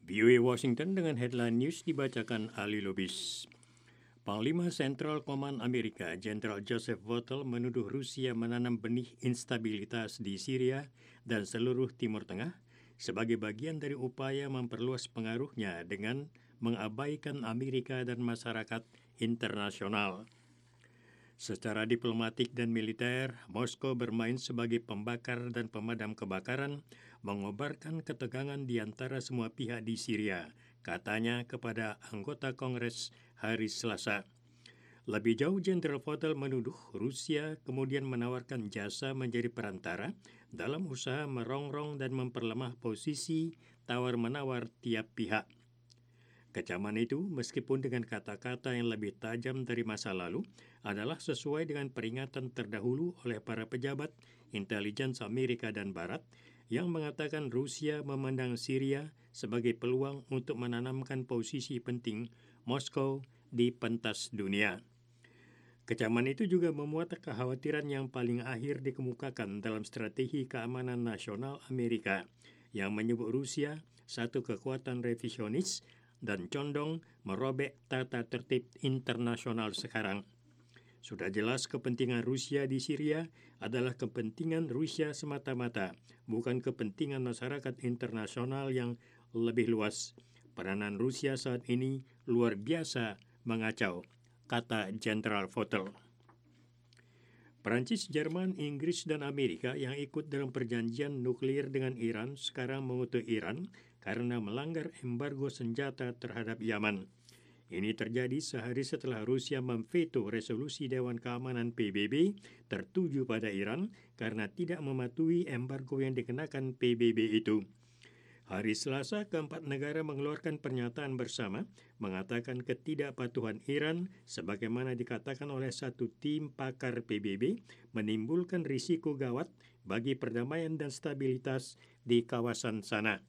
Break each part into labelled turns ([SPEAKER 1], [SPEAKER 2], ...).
[SPEAKER 1] VOA Washington dengan headline news dibacakan Ali Lubis. Panglima Central Command Amerika, Jenderal Joseph Votel menuduh Rusia menanam benih instabilitas di Syria dan seluruh Timur Tengah sebagai bagian dari upaya memperluas pengaruhnya dengan mengabaikan Amerika dan masyarakat internasional. Secara diplomatik dan militer, Moskow bermain sebagai pembakar dan pemadam kebakaran, mengobarkan ketegangan di antara semua pihak di Syria, katanya kepada anggota Kongres hari Selasa. Lebih jauh, Jenderal Votel menuduh Rusia kemudian menawarkan jasa menjadi perantara dalam usaha merongrong dan memperlemah posisi tawar-menawar tiap pihak. Kecaman itu, meskipun dengan kata-kata yang lebih tajam dari masa lalu, adalah sesuai dengan peringatan terdahulu oleh para pejabat intelijen Amerika dan Barat yang mengatakan Rusia memandang Syria sebagai peluang untuk menanamkan posisi penting Moskow di pentas dunia. Kecaman itu juga memuat kekhawatiran yang paling akhir dikemukakan dalam strategi keamanan nasional Amerika yang menyebut Rusia satu kekuatan revisionis dan condong merobek tata tertib internasional sekarang. Sudah jelas kepentingan Rusia di Syria adalah kepentingan Rusia semata-mata, bukan kepentingan masyarakat internasional yang lebih luas. Peranan Rusia saat ini luar biasa mengacau, kata Jenderal Votel. Perancis, Jerman, Inggris, dan Amerika yang ikut dalam perjanjian nuklir dengan Iran sekarang mengutuk Iran karena melanggar embargo senjata terhadap Yaman. Ini terjadi sehari setelah Rusia memveto resolusi Dewan Keamanan PBB tertuju pada Iran karena tidak mematuhi embargo yang dikenakan PBB itu. Hari Selasa, keempat negara mengeluarkan pernyataan bersama mengatakan ketidakpatuhan Iran sebagaimana dikatakan oleh satu tim pakar PBB menimbulkan risiko gawat bagi perdamaian dan stabilitas di kawasan sana.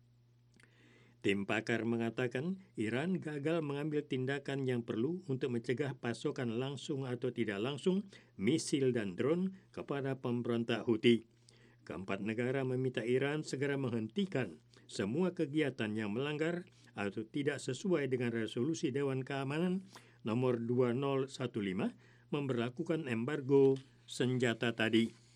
[SPEAKER 1] Tim pakar mengatakan Iran gagal mengambil tindakan yang perlu untuk mencegah pasokan langsung atau tidak langsung misil dan drone kepada pemberontak Houthi. Keempat negara meminta Iran segera menghentikan semua kegiatan yang melanggar atau tidak sesuai dengan resolusi Dewan Keamanan nomor 2015 memberlakukan embargo senjata tadi.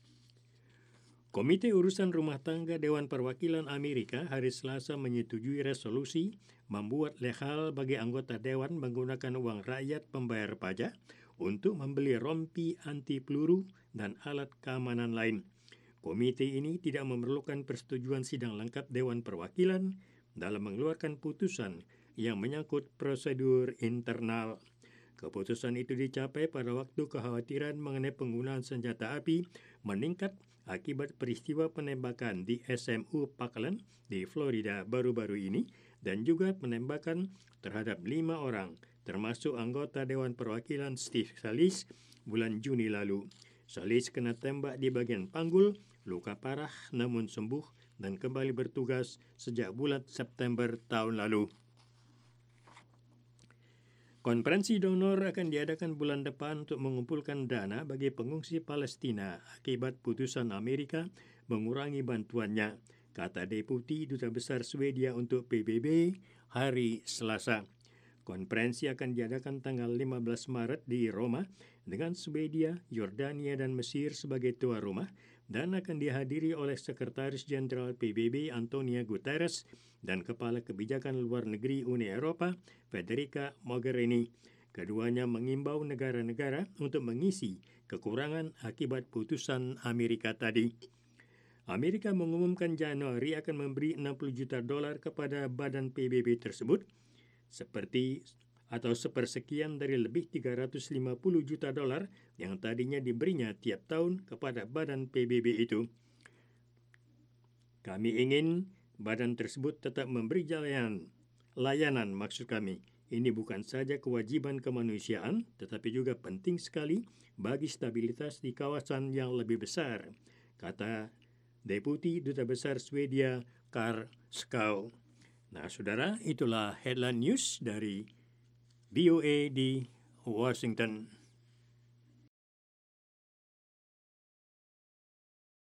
[SPEAKER 1] Komite Urusan Rumah Tangga Dewan Perwakilan Amerika hari Selasa menyetujui resolusi membuat legal bagi anggota Dewan menggunakan uang rakyat pembayar pajak untuk membeli rompi anti peluru dan alat keamanan lain. Komite ini tidak memerlukan persetujuan sidang lengkap Dewan Perwakilan dalam mengeluarkan putusan yang menyangkut prosedur internal. Keputusan itu dicapai pada waktu kekhawatiran mengenai penggunaan senjata api meningkat akibat peristiwa penembakan di SMU Parkland di Florida baru-baru ini dan juga penembakan terhadap 5 orang, termasuk anggota Dewan Perwakilan Steve Scalise bulan Juni lalu. Scalise kena tembak di bagian panggul, luka parah namun sembuh dan kembali bertugas sejak bulan September tahun lalu. Konferensi donor akan diadakan bulan depan untuk mengumpulkan dana bagi pengungsi Palestina akibat putusan Amerika mengurangi bantuannya, kata Deputi Duta Besar Swedia untuk PBB hari Selasa. Konferensi akan diadakan tanggal 15 Maret di Roma dengan Swedia, Yordania, dan Mesir sebagai tuan rumah dan akan dihadiri oleh Sekretaris Jenderal PBB Antonio Guterres dan Kepala Kebijakan Luar Negeri Uni Eropa Federica Mogherini. Keduanya mengimbau negara-negara untuk mengisi kekurangan akibat putusan Amerika tadi. Amerika mengumumkan Januari akan memberi $60 juta kepada badan PBB tersebut, sepersekian dari lebih $350 juta yang tadinya diberinya tiap tahun kepada badan PBB itu. Kami ingin badan tersebut tetap memberi layanan maksud kami. Ini bukan saja kewajiban kemanusiaan, tetapi juga penting sekali bagi stabilitas di kawasan yang lebih besar, kata Deputi Duta Besar Swedia Carl Skau. Nah, saudara, itulah headline news dari VOA di Washington.